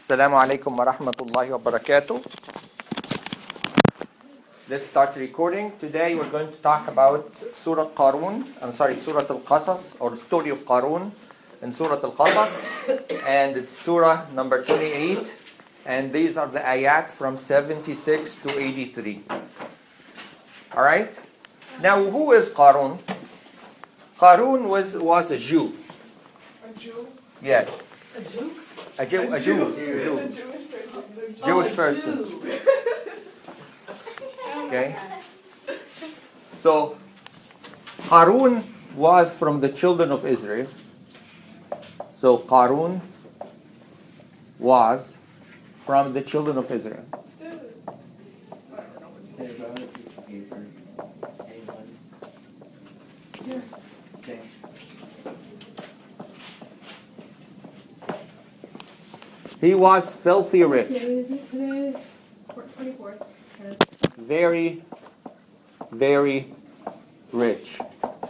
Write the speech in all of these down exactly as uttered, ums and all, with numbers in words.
Assalamu alaikum wa rahmatullahi wa barakatuh. Let's start recording. Today we're going to talk about Surah Qarun. I'm sorry, Surah Al-Qasas, or the story of Qarun in Surah Al-Qasas. And it's Surah number twenty-eight. And these are the ayat from seventy-six to eighty-three. Alright? Now, who is Qarun? Qarun was, was a Jew. A Jew? Yes. A Jew? A Jew. A Jew. A Jew. A Jewish person. Jewish person. Okay? So, Qarun was from the children of Israel. So, Qarun was from the children of Israel. He was filthy rich. Very, very rich.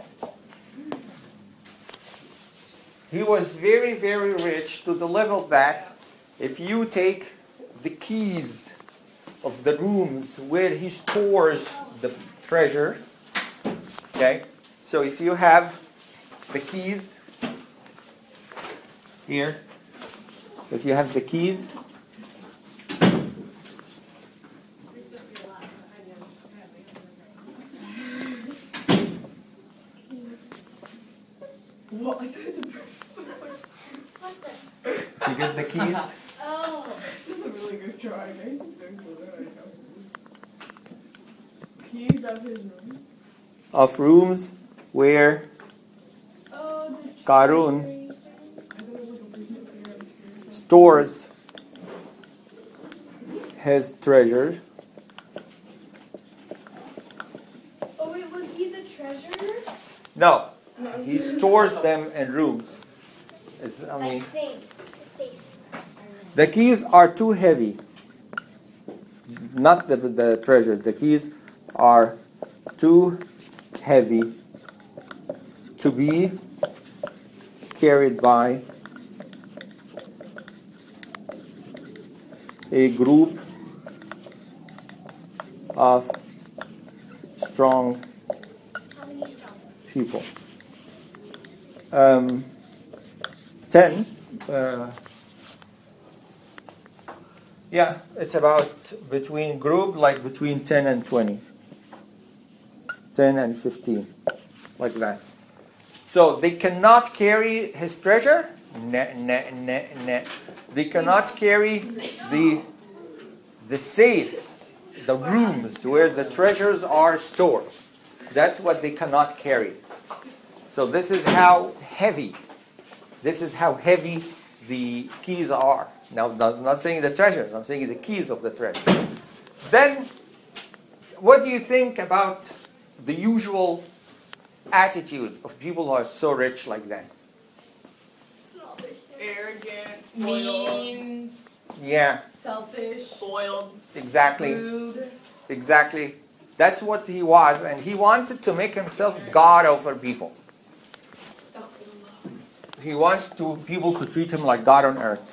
He was very, very rich to the level that if you take the keys of the rooms where he stores the treasure, okay, so if you have the keys here, if you have the keys, What? I thought you get the keys. Oh. That's a really good try. Keys of his room. Of rooms where Oh, Qarun stores his treasure. Oh wait, was he the treasurer? No, he stores them in rooms. It's, I mean, Like safes. Safes. the keys are too heavy. Not the, the treasure. The keys are too heavy to be carried by a group of strong How many strong? people. Um, ten. Uh, yeah, it's about between group, like between ten and twenty. ten and fifteen, like that. So they cannot carry his treasure. Nah, nah, nah, nah. They cannot carry the the safe, the rooms where the treasures are stored. That's what they cannot carry. So this is how heavy, this is how heavy the keys are. Now, I'm not saying the treasures, I'm saying the keys of the treasure. Then, what do you think about the usual attitude of people who are so rich like that? Arrogant, spoiled, Mean, Yeah, selfish, spoiled, exactly, rude. exactly. That's what he was, and he wanted to make himself God over people. He wants to people to treat him like God on earth.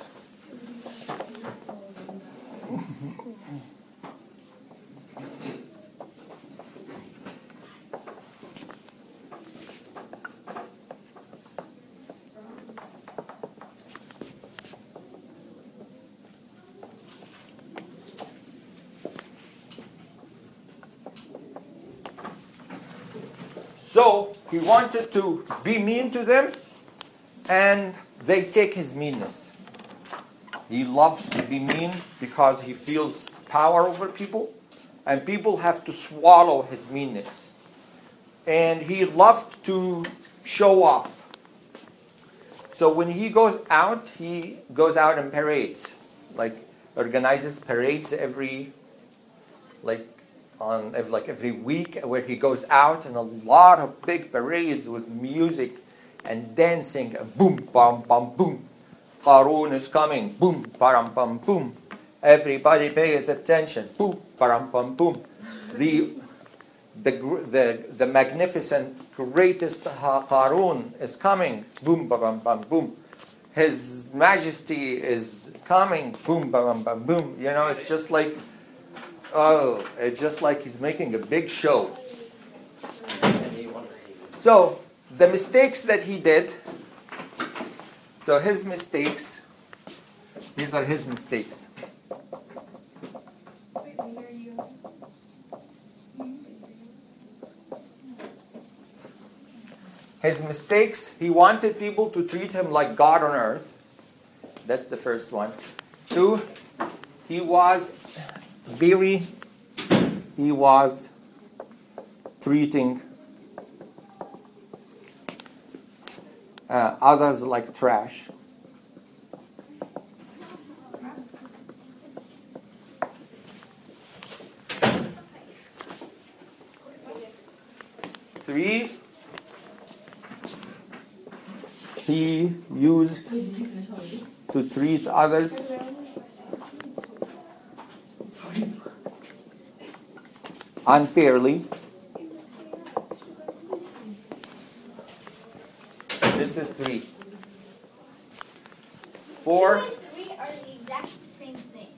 So he wanted to be mean to them, and they take his meanness. He loves to be mean because he feels power over people, and people have to swallow his meanness. And he loved to show off. So when he goes out, he goes out in parades, like organizes parades every, like on like every week, where he goes out, and a lot of big parades with music and dancing, and boom, bam, bam, boom. Qarun is coming, boom, param, pam, boom. Everybody pays attention, boom, param, pam, boom. The the the the magnificent, greatest Qarun is coming, boom, param, pam, boom. His Majesty is coming, boom, boom, boom, boom. You know, it's just like, oh, it's just like he's making a big show. So, the mistakes that he did, so his mistakes, these are his mistakes. Wait, we hear you. His mistakes, he wanted people to treat him like God on earth. That's the first one. Two, he was very, he was treating uh, others like trash. Three, he used to treat others unfairly. This is three. Four, Two and three are the exact same thing.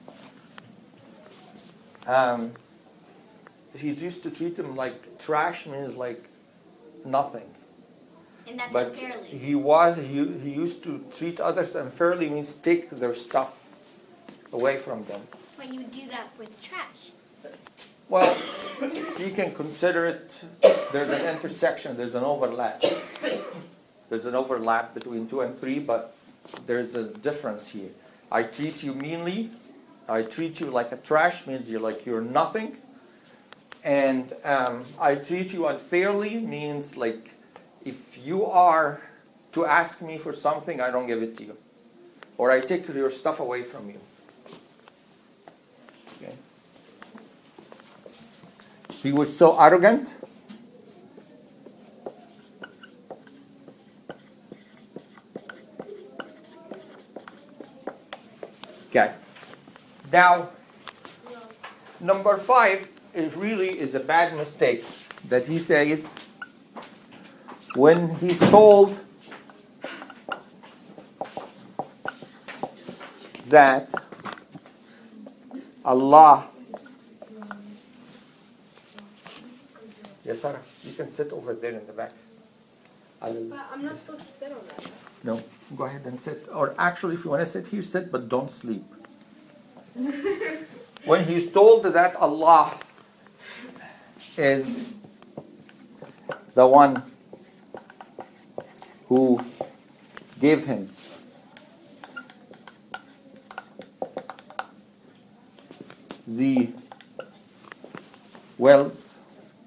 um, he used to treat them like trash, means like nothing. And that's But unfairly. he was he, he used to treat others unfairly, means take their stuff away from them. But you do that with trash. Well, you can consider it, there's an intersection, there's an overlap. There's an overlap between two and three, but there's a difference here. I treat you meanly, I treat you like a trash, means you're like you're nothing. And um, I treat you unfairly, means like if you are to ask me for something, I don't give it to you. Or I take your stuff away from you. Okay. He was so arrogant. Okay. Now, number five is really is a bad mistake that he says when he's told that Allah. Yes, Sarah, you can sit over there in the back. I will, But I'm not supposed to sit on that. no, go ahead and sit. Or actually, if you want to sit here, sit, but don't sleep. When he's told that Allah is the one who gave him the wealth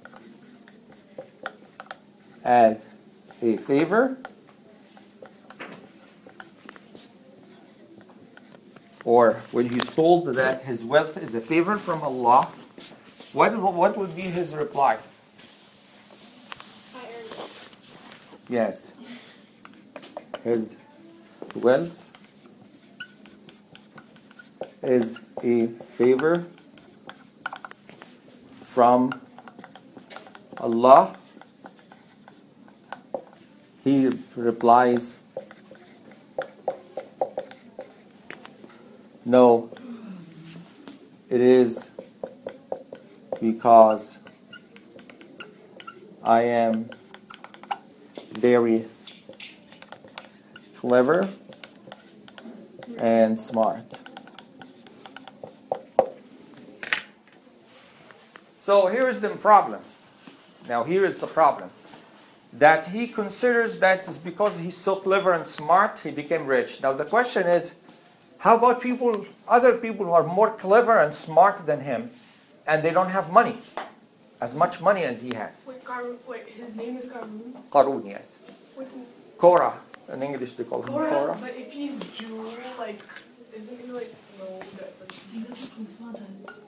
as a favor, or when he's told that his wealth is a favor from Allah, what, what would be his reply? I earned it. Yes. His wealth is a favor from Allah. He replies, no, it is because I am very clever and smart. So here's the problem. Now here is the problem. That he considers that it's because he's so clever and smart, he became rich. Now the question is, how about people, other people who are more clever and smart than him, and they don't have money, as much money as he has? Wait, Karun, wait, his name is Karun? Qarun, yes. Wait, Korah, in English they call him Korah? Korah. But if he's Jew, like, isn't he like, no, that, like,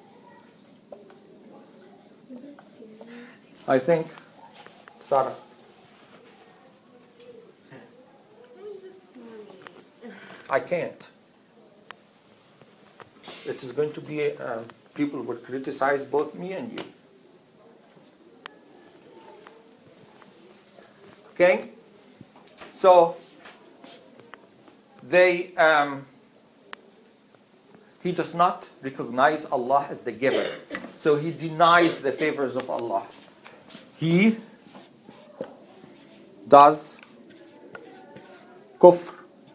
I think, Sarah. I can't. It is going to be, um, people will criticize both me and you. Okay? So, they um, he does not recognize Allah as the giver. So he denies the favors of Allah. He does kufr.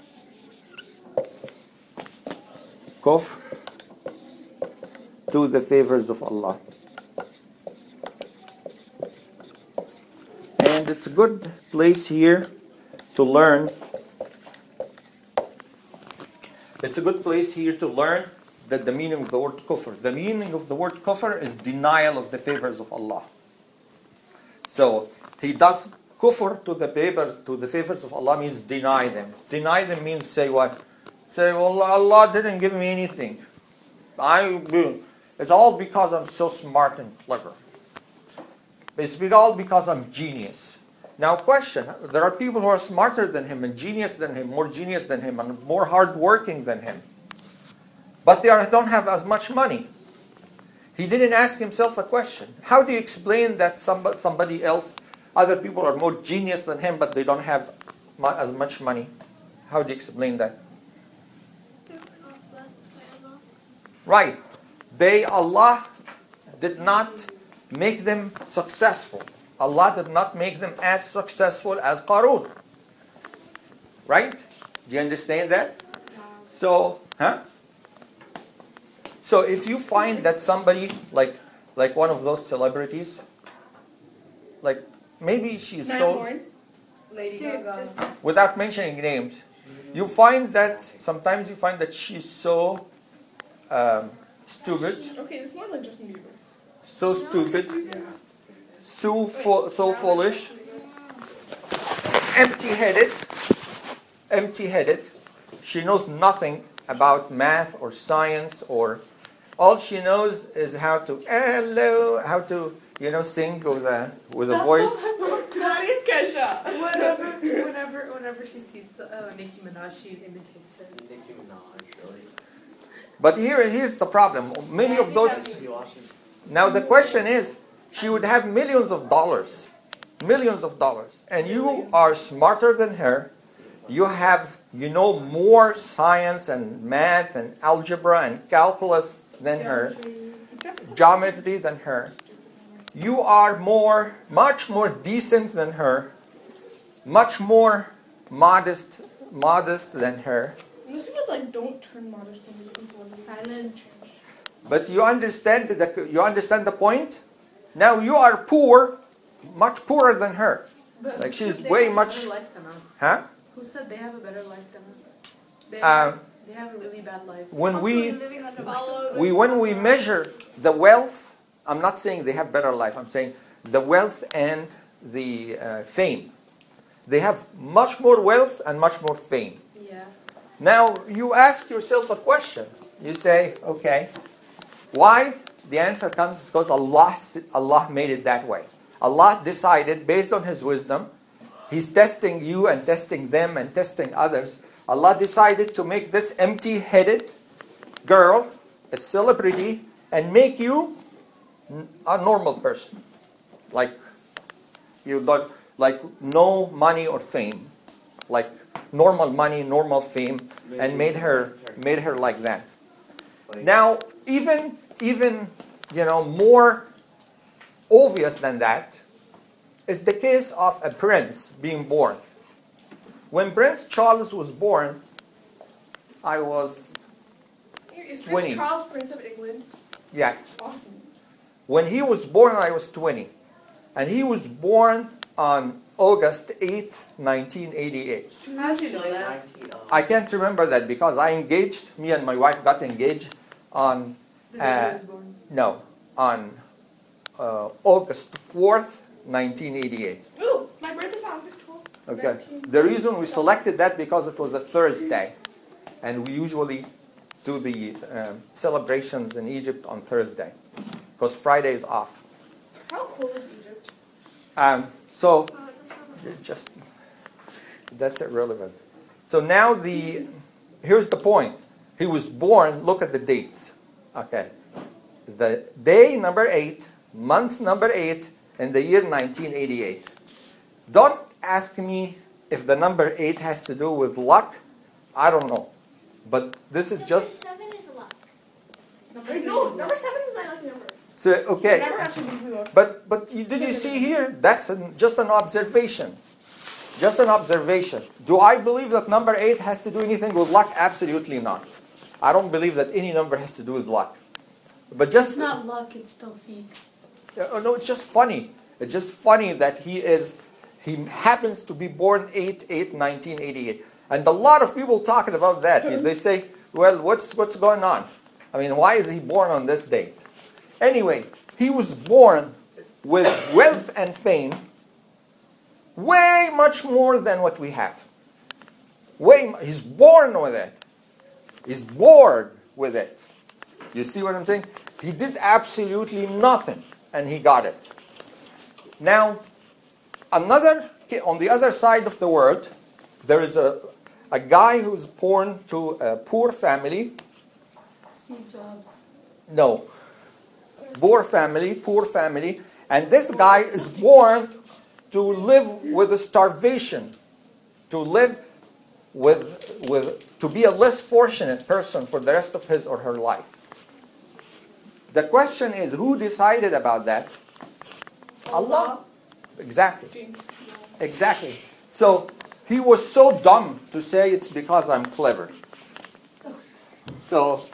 Kufr to the favors of Allah. And it's a good place here to learn. It's a good place here to learn that the meaning of the word kufr. The meaning of the word kufr is denial of the favors of Allah. So he does kufr to the favors to the favors of Allah means deny them. Deny them means say what? Say, well, Allah didn't give me anything. I it's all because I'm so smart and clever. It's all because I'm genius. Now question, there are people who are smarter than him and genius than him, more genius than him, and more hardworking than him. But they are, don't have as much money. He didn't ask himself a question. How do you explain that somebody, somebody else, other people are more genius than him, but they don't have as much money? How do you explain that? Right. They, Allah did not make them successful. Allah did not make them as successful as Qarun. Right? Do you understand that? So, huh? So if you find that somebody, like like one of those celebrities, like maybe she's so, Lady Gaga. without mentioning names, you find that, sometimes you find that she's so um, stupid, Okay, it's more like Justin Bieber. so stupid, Yeah. so fo- so foolish, empty-headed, empty-headed. She knows nothing about math or science, or all she knows is how to hello, how to you know sing with a with a voice. That is Kesha. Whenever, whenever, whenever she sees uh, Nicki Minaj, she imitates her. Nicki Minaj, really? But here here's the problem. Many of those. He watches. Now the question is, she would have millions of dollars, millions of dollars, and you are smarter than her. You have, you know, more science and math and algebra and calculus than her, geometry than her. You are more, much more decent than her, much more modest, modest than her. Most people like don't turn modest when they listen to Silence. But you understand the you understand the point? Now you are poor, much poorer than her. But Like, who she's said they way have a much- better life than us? Huh? Who said they have a better life than us? They Um, have, they have a really bad life. When we living under Follow- we when we measure the wealth, I'm not saying they have better life. I'm saying the wealth and the uh, fame. They have much more wealth and much more fame. Yeah. Now you ask yourself a question. You say, okay, why? The answer comes because Allah Allah made it that way. Allah decided based on His wisdom. He's testing you and testing them and testing others. Allah decided to make this empty-headed girl a celebrity and make you a normal person, like you don't like no money or fame, like normal money, normal fame, and made her made her like that. Now, even even you know more obvious than that is the case of a prince being born. When Prince Charles was born, I was Is twenty. Prince Charles Prince of England? yes. Awesome. When he was born, I was twenty. And he was born on August eighth, nineteen eighty-eight. How'd you know that? nineteen, uh, I can't remember that because I engaged, me and my wife got engaged on, The Uh, day he was born. no, on uh, August fourth, nineteen eighty-eight. Ooh, my birthday's August twelfth. Okay. The reason we selected that because it was a Thursday. And we usually do the um, celebrations in Egypt on Thursday. Because Friday is off. How cool is Egypt? Um, so, just, that's irrelevant. So now the, here's the point. He was born, look at the dates. Okay. The day number eight, month number eight, in the year nineteen eighty-eight. Don't ask me if the number eight has to do with luck I don't know. But this is Number just... seven is luck. Number Wait, three no, is number luck. seven is my lucky number. So, okay. Never actually gives me luck. But but you, did you see here? That's an, just an observation. Just an observation. Do I believe that number eight has to do anything with luck? Absolutely not. I don't believe that any number has to do with luck. But just It's not luck, it's tawfiq. uh, no, it's just funny. It's just funny that he is he happens to be born eight eight nineteen eighty-eight. And a lot of people talking about that. They say, well, what's what's going on? I mean, why is he born on this date? Anyway, he was born with wealth and fame, way much more than what we have. Way, mu- he's born with it. He's bored with it. You see what I'm saying? He did absolutely nothing, and he got it. Now, another on the other side of the world, there is a a guy who's born to a poor family. Steve Jobs. No. Poor family, poor family. And this guy is born to live with a starvation. To live with, with, to be a less fortunate person for the rest of his or her life. The question is, who decided about that? Allah. Exactly. Jinx. Exactly. So, he was so dumb to say it's because I'm clever. So,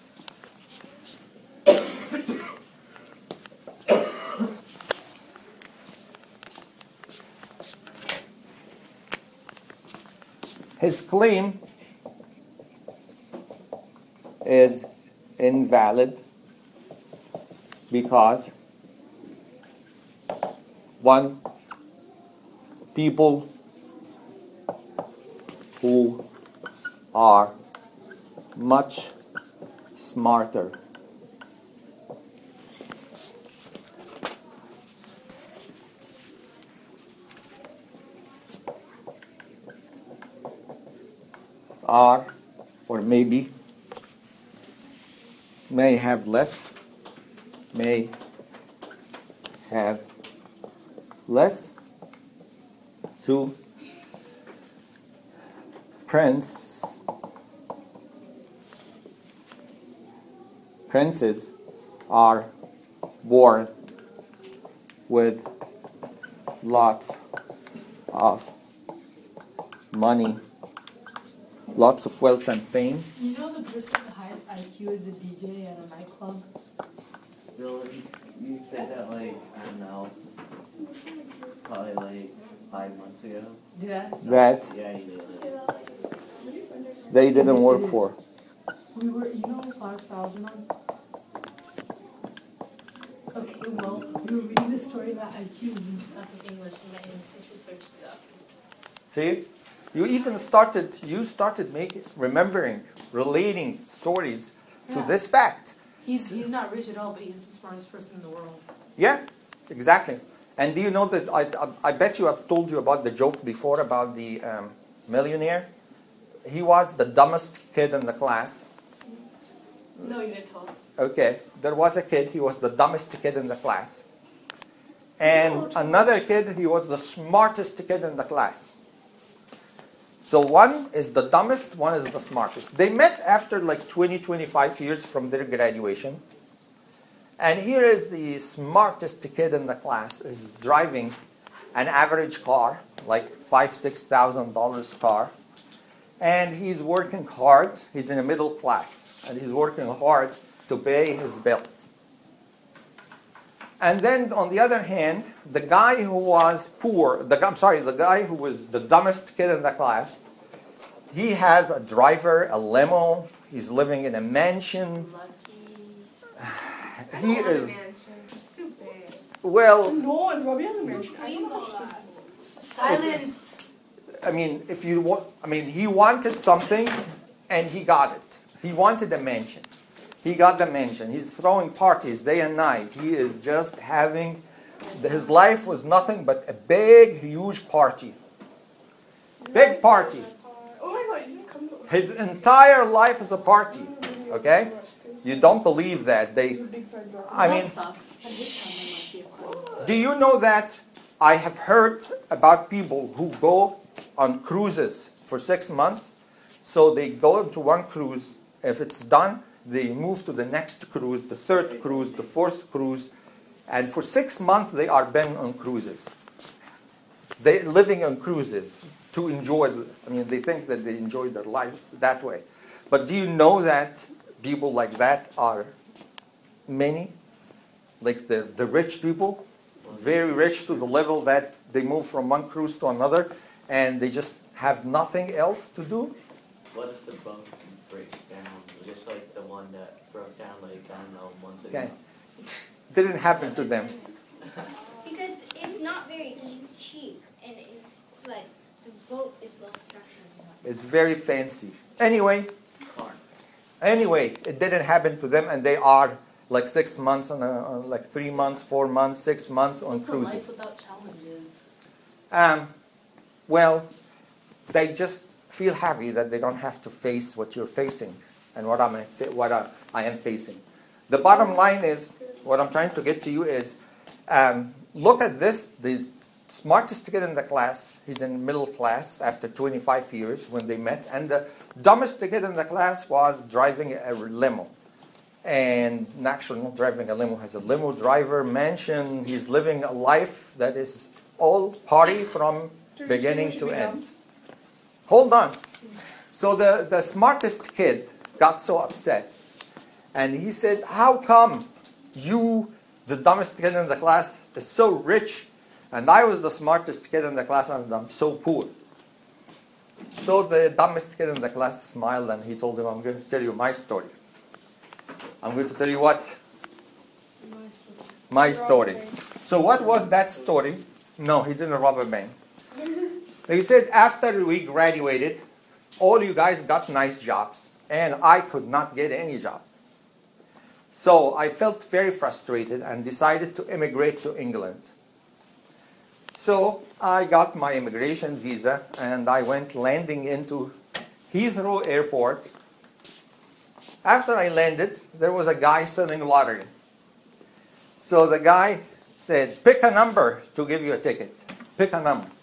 his claim is invalid because one, people who are much smarter are, or maybe, may have less, may have less to prince, princes are born with lots of money, lots of wealth and fame. You know the person with the highest I Q is the D J at a nightclub? Bill, you said that like, I don't know, probably like five months ago. Did I? That Yeah, you did. they didn't work for. We were, you know Flowers for Algernon? Okay, well, we were reading the story about I Qs and stuff in English, and my English teacher searched it up. See, you even started. You started making, remembering, relating stories to Yeah. this fact. He's, he's not rich at all, but he's the smartest person in the world. Yeah, exactly. And do you know that I, I, I bet you I've told you about the joke before about the um, millionaire? He was the dumbest kid in the class. No, you didn't tell us. Okay, there was a kid, he was the dumbest kid in the class. And another kid, he was the smartest kid in the class. So one is the dumbest, one is the smartest. They met after like twenty, twenty-five years from their graduation. And here is the smartest kid in the class is driving an average car, like five, six thousand dollars car. And he's working hard. He's in the middle class. And he's working hard to pay his bills. And then on the other hand, the guy who was poor, the, I'm sorry, the guy who was the dumbest kid in the class, he has a driver, a limo, he's living in a mansion. Lucky. He is, It's too big. well, No, and Robbie has a mansion. I don't know how she's Silence! I mean, if you want, I mean, he wanted something and he got it. He wanted a mansion. He got the mansion. He's throwing parties day and night. He is just having, his life was nothing but a big, huge party. Big party. Oh my god, you didn't come to His entire life is a party. Okay? You don't believe that. They, big side door. I mean, That sucks. I hate how they might be a do you know that I have heard about people who go on cruises for six months So they go into one cruise. If it's done, they move to the next cruise, the third cruise, the fourth cruise. And for six months, they are been on cruises. They're living on cruises to enjoy. I mean, they think that they enjoy their lives that way. But do you know that people like that are many? Like the, the rich people, very rich to the level that they move from one cruise to another, and they just have nothing else to do. What if the boat breaks down? Just like the one that broke down, like, I don't know, months ago. Okay. Didn't happen to them. Because it's not very cheap, and it's like the boat is well structured. It's very fancy. Anyway, Car. anyway, it didn't happen to them, and they are like six months on, a, on like three months, four months, six months on What's a life cruises. without challenges? Um, well, they just feel happy that they don't have to face what you're facing and what I'm what I, I am facing. The bottom line is, what I'm trying to get to you is, um, look at this. The smartest kid in the class, he's in middle class after twenty-five years when they met, and the dumbest kid in the class was driving a limo. And actually not driving a limo, has a limo driver, mansion. He's living a life that is all party from beginning to end. Hold on. So the, the smartest kid got so upset. And he said, how come you, the dumbest kid in the class, is so rich, and I was the smartest kid in the class and I'm so poor? So the dumbest kid in the class smiled and he told him, I'm going to tell you my story. I'm going to tell you what? My story. So what was that story? No, he didn't rob a bank. He said, after we graduated, all you guys got nice jobs, and I could not get any job. So I felt very frustrated and decided to immigrate to England. So I got my immigration visa, and I went landing into Heathrow Airport. After I landed, there was a guy selling lottery. So the guy said, pick a number to give you a ticket. Pick a number.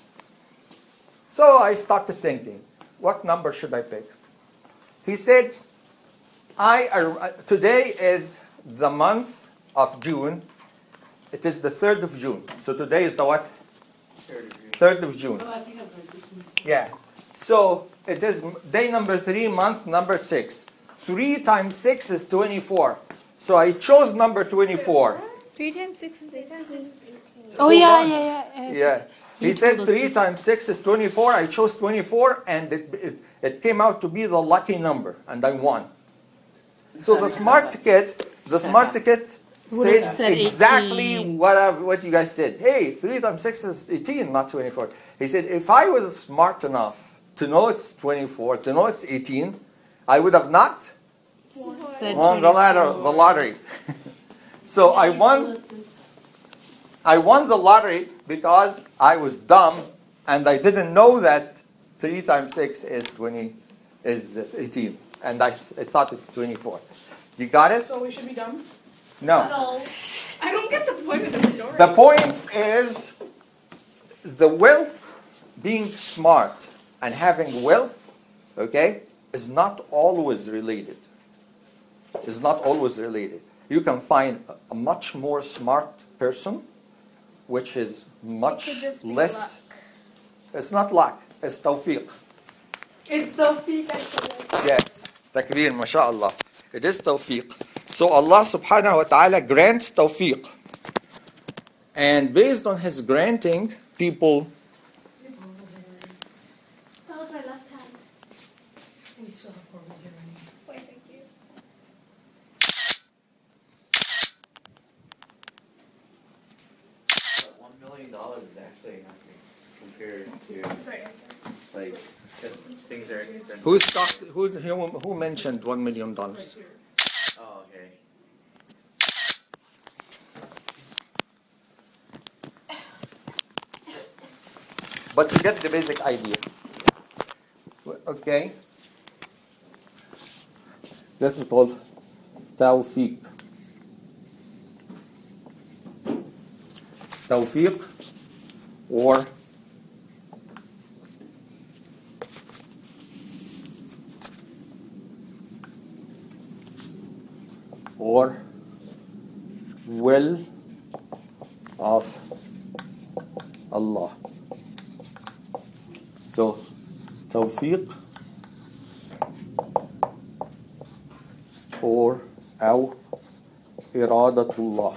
So I started thinking, what number should I pick? He said, I uh, today is the month of June. It is the third of June. So today is the what? Third of June. third of June. Oh, I think I've heard this one. Yeah. So it is day number three, month number six. Three times six is twenty-four. So I chose number twenty-four. Three times six is eighteen. Oh, Hold yeah, on. yeah, yeah, yeah. Yeah. He You said told us three this. times six is twenty-four. I chose twenty-four, and it, it, it came out to be the lucky number, and I won. So the smart kid, the smart kid Would have said said exactly eighteen. what I, what you guys said. Hey, three times six is eighteen, not twenty-four. He said, if I was smart enough to know it's twenty-four, to know it's eighteen, I would have not Said won the ladder, the lottery. So I won. I won the lottery because I was dumb and I didn't know that three times six is twenty, is eighteen, and I, s- I thought it's twenty-four. You got it? So we should be dumb? No. No. I don't get the point of the story. The point is the wealth, being smart and having wealth, okay, is not always related. Is not always related. You can find a- a much more smart person, which is much could just be less. It's not luck. It's tawfiq. It's the peak I said. Yes. Takbir, mashallah. It is tawfiq. So Allah subhanahu wa ta'ala grants tawfiq. And based on His granting, people, That was my left hand. We still have four more here, right? Wait, thank you. But one million dollars is actually nothing compared to Sorry. like 'cause things are expensive. who stocked, who, who, who mentioned one million dollars? Oh, okay. But you get the basic idea. Okay? This is called tawfiq. Tawfiq, or or will of Allah. So, tawfiq or أو إرادة الله.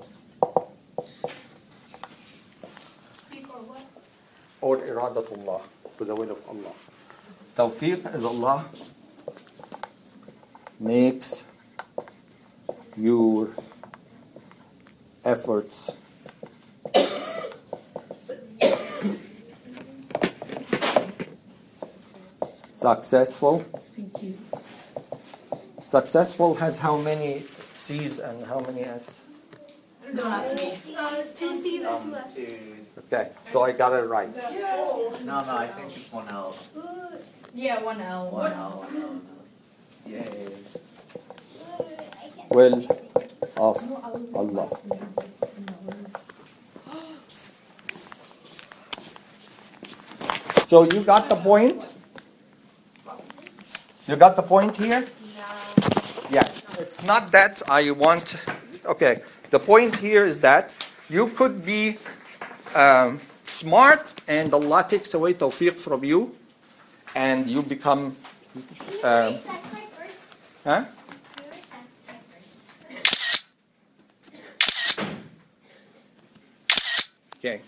Speak or what? Or إرادة الله, to the will of Allah. Tawfiq is Allah makes your efforts successful. Thank you. Successful has how many C's and how many S? Don't ask me. Uh, two C's and Um, two S's. two. Okay, so I got it right. Yeah. No, no, I think it's one L. Good. Yeah, one L. One L, one L, one L. Yay. Good. I can't. Will of No, I was Allah. So you got the point? You got the point here? Yes. It's not that I want. Okay. The point here is that you could be um, smart and Allah takes away tawfiq from you and you become. Can you Um, erase that side first? Huh? Can you erase that side first? Okay.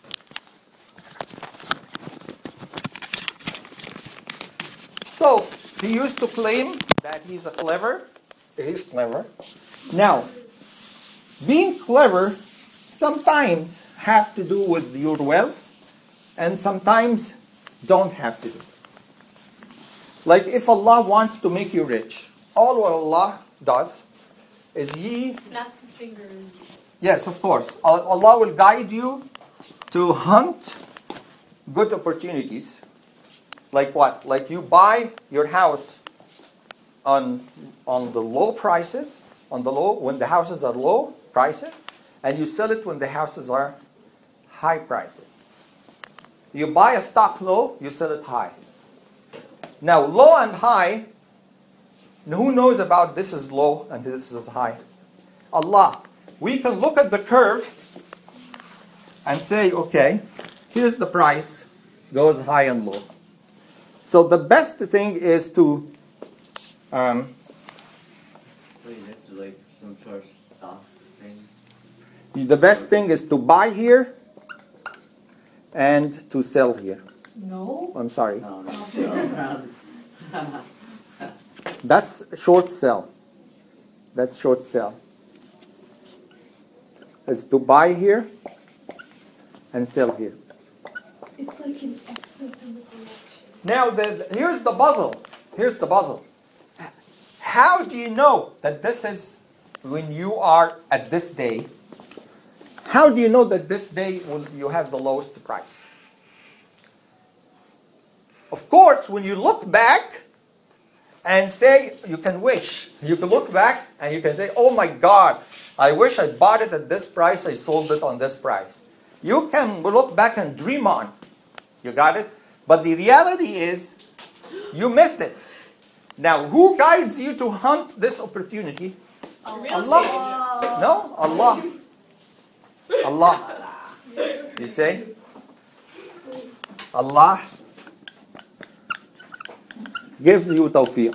So he used to claim that he's a clever. He's clever. Now, being clever sometimes have to do with your wealth, and sometimes don't have to do. Like if Allah wants to make you rich, all what Allah does is He Snaps his fingers. Yes, of course. Al- Allah will guide you to hunt good opportunities. Like what? Like you buy your house on on the low prices, on the low when the houses are low prices, and you sell it when the houses are high prices. You buy a stock low, you sell it high. Now, low and high, who knows about this is low and this is high? Allah. We can look at the curve and say, okay, here's the price, goes high and low. So the best thing is to, um, Wait, that's like some sort of stock thing. the best thing is to buy here and to sell here. No. I'm sorry. No, no, no, around. That's short sell. That's short sell. Is to buy here and sell here. It's like an exit in the direction. Now, the, here's the puzzle. Here's the puzzle. How do you know that this is when you are at this day? How do you know that this day will you have the lowest price? Of course, when you look back and say, you can wish. You can look back and you can say, oh my God, I wish I bought it at this price, I sold it on this price. You can look back and dream on. You got it? But the reality is, you missed it. Now, who guides you to hunt this opportunity? Allah. No, Allah. Allah. You say? Allah gives you tawfiq.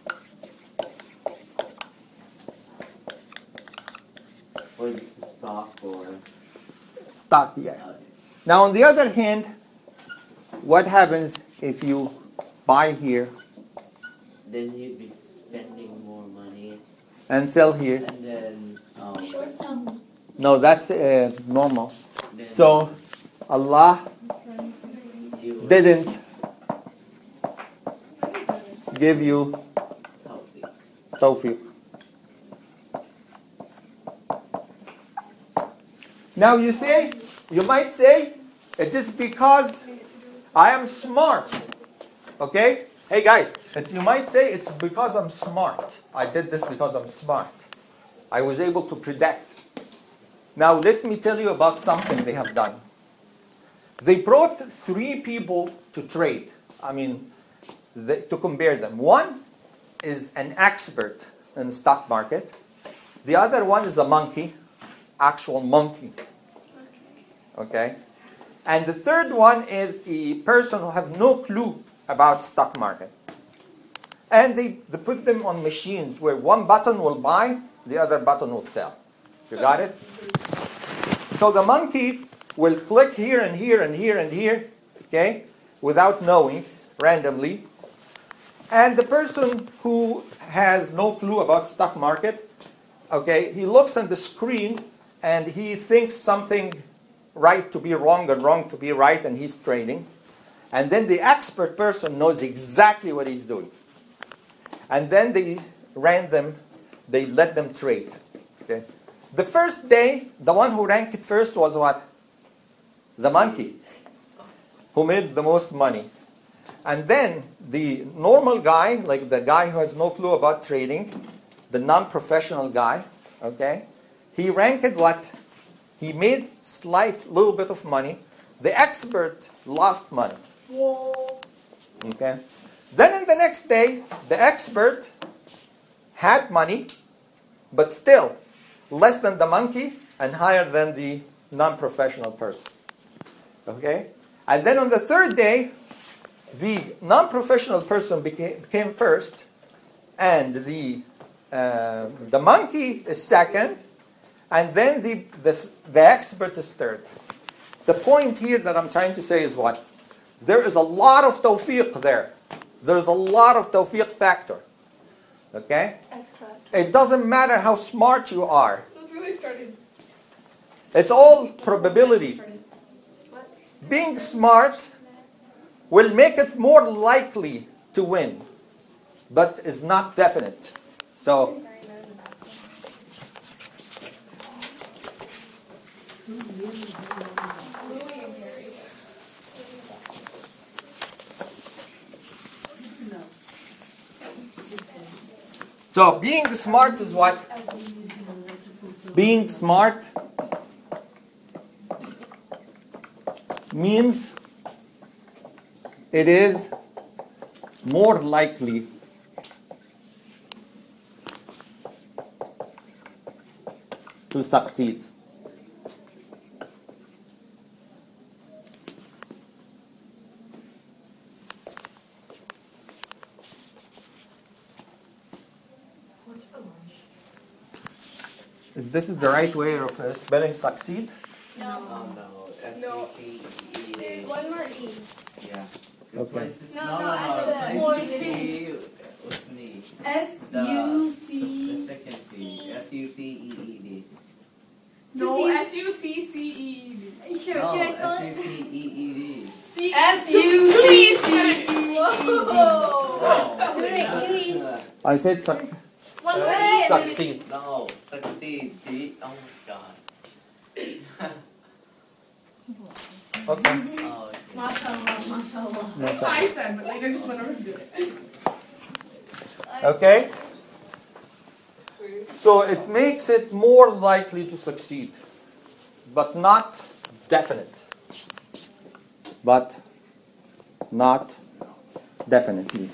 What is the stock or? Stock, yeah. Now, on the other hand, what happens if you buy here Then you'd be spending more money, and sell here? and then um, Short sum. No, that's uh, normal. then So, Allah you would didn't give you healthy. tawfiq. Now you say, you might say, it is because I am smart. Okay? Hey guys, it, you might say it's because I'm smart. I did this because I'm smart. I was able to predict. Now let me tell you about something they have done. They brought three people to trade. I mean, they, to compare them. One is an expert in the stock market. The other one is a monkey, actual monkey. Okay? And the third one is a person who have no clue about stock market. And they, they put them on machines where one button will buy, the other button will sell. You got it? So the monkey will click here and here and here and here, okay, without knowing, randomly. And the person who has no clue about stock market, okay, he looks at the screen and he thinks something right to be wrong and wrong to be right, and he's trading. And then the expert person knows exactly what he's doing. And then they ran them, they let them trade. Okay. The first day, the one who ranked it first was what? The monkey, who made the most money. And then the normal guy, like the guy who has no clue about trading, the non-professional guy, okay, he ranked what? He made slight little bit of money. The expert lost money. Whoa. Okay. Then in the next day, the expert had money, but still less than the monkey and higher than the non-professional person. Okay? And then on the third day, the non-professional person became, became first, and the uh, the monkey is second, and then the, the the expert is third. The point here that I'm trying to say is what? There is a lot of tawfiq there. There's a lot of tawfiq factor. Okay? X factor. It doesn't matter how smart you are. That's where they started. It's all probability. Started. What? Being smart will make it more likely to win, but is not definite. So, so being smart is what? Being smart means it is more likely to succeed. What's for lunch? Is this is the right way of uh, spelling succeed? No. Oh no, S No. E C E D. There's one more E. Yeah. Okay. Replace this- No, no, no, no, I no. said Replace more the C. C with me. S U C. The second C. C. S U C E E D. No, Does S U C C E D. Sure, No, can I spell S U it? C E E D. C S two- U two C E's. No. Wait, wait, two E's. I said suc- One more uh, E. and then- succeed. No, succeed. D. Oh my god. Okay. Oh, okay. Mashallah, mashallah. No, That's what sorry. I said, but later just went over to do it. Okay? So it makes it more likely to succeed, but not definite. But not definitely.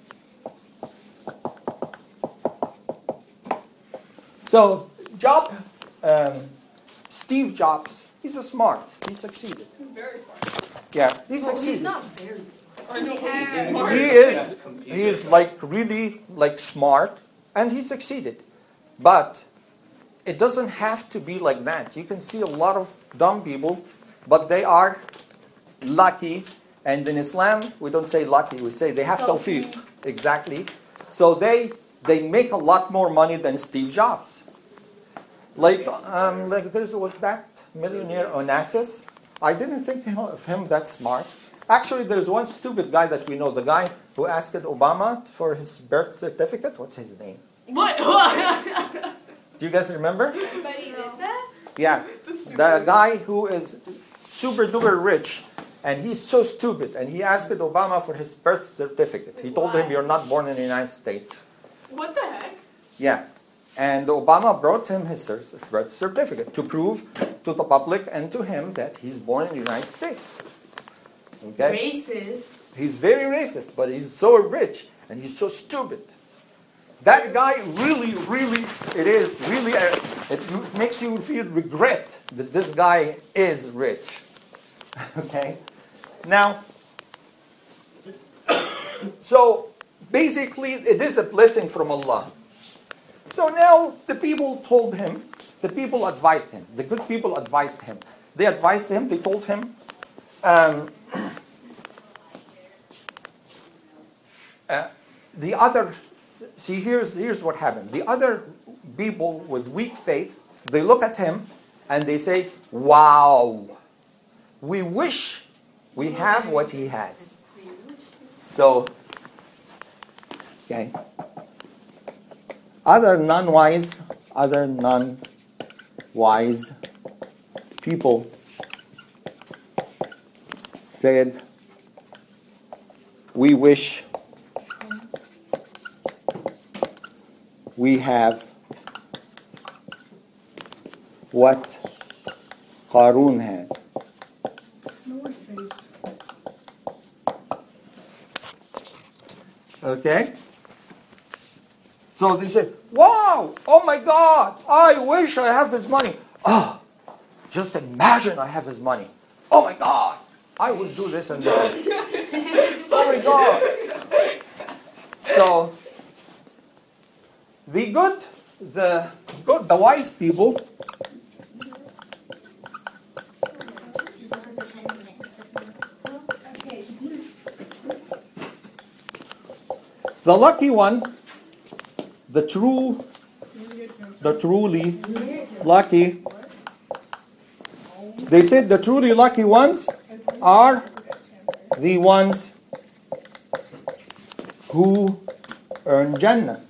So, Job, um, Steve Jobs, he's a smart. He succeeded. He's very smart. Yeah, he Well, succeeded. he's not very smart. I know, but he's Yeah. smart. He is, he is like really like smart, and he succeeded. But it doesn't have to be like that. You can see a lot of dumb people, but they are lucky. And in Islam, we don't say lucky, we say they have tawfiq. Exactly. So they they make a lot more money than Steve Jobs. Like um, like there was that millionaire Onassis. I didn't think of him that smart. Actually, there's one stupid guy that we know, the guy who asked Obama for his birth certificate. What's his name? What? Do you guys remember? Everybody did that? Yeah, the guy who is super duper rich, and he's so stupid, and he asked Obama for his birth certificate. He told him, "You're not born in the United States." What the heck? Yeah, and Obama brought him his cer- birth certificate to prove to the public and to him that he's born in the United States. Okay, Racist. he's very racist, but he's so rich and he's so stupid. that guy really, really, it is really, uh, it makes you feel regret that this guy is rich. Okay? Now, so basically, it is a blessing from Allah. So now the people told him, the people advised him, the good people advised him. They advised him, they told him, um, uh, the other, see, here's, here's what happened. The other people with weak faith, they look at him and they say, wow, we wish we have what he has. So, okay. Other non-wise, other non-wise people said, we wish we have what Qarun has. No more space. Okay? So they said, wow, oh my God, I wish I have his money. Ah, just imagine I have his money. Oh my God, I will do this and this. Oh my God. So, the good, the good, the wise people, the lucky one, the true, the truly lucky, they said the truly lucky ones are the ones who earn Jannah.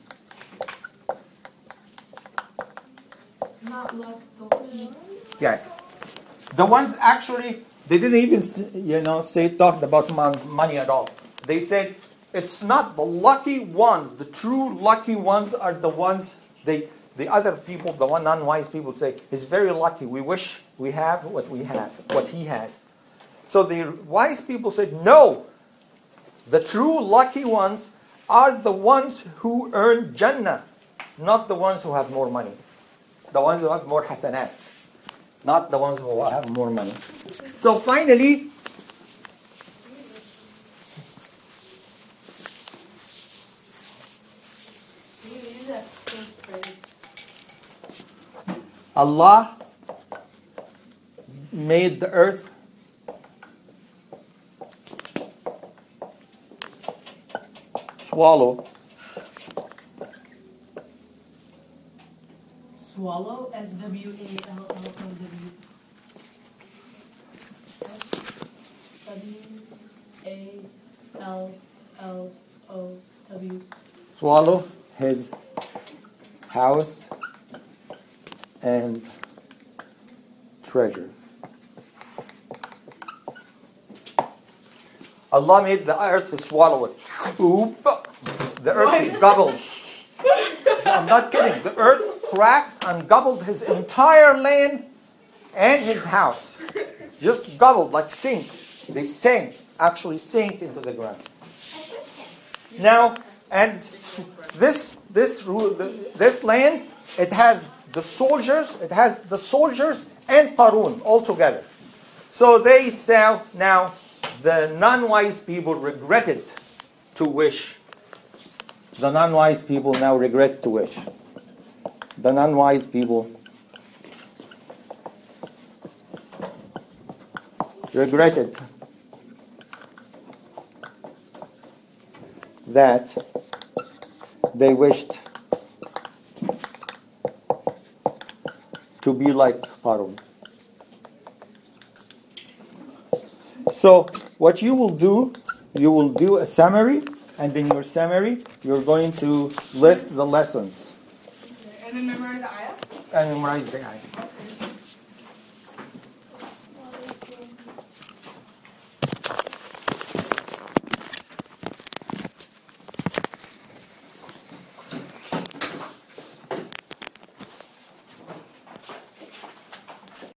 Not love, the Yes. The ones actually, they didn't even, you know, say, talked about mon- money at all. They said, it's not the lucky ones. The true lucky ones are the ones, they, the other people, the one non-wise people say, is very lucky. We wish we have what we have, what he has. So the wise people said, no. The true lucky ones are the ones who earn Jannah, not the ones who have more money. The ones who have more hasanat, not the ones who have more money. So finally, Allah made the earth swallow swallow, S W A L L O W. W A L L O W. swallow his house and treasure. Allah made the earth to swallow it. Oop. The earth gobbled. I'm not kidding. The earth cracked and gobbled his entire land and his house. Just gobbled, like sink. They sank, actually sank into the ground. Now, and this this this land, it has the soldiers, it has the soldiers and Qarun all together. So they say now the non-wise people regretted to wish. The non-wise people now regret to wish. The non-wise people regretted that they wished to be like Qarun. So what you will do, you will do a summary, and in your summary, you're going to list the lessons. And then memorize the ayah? And memorize the ayah.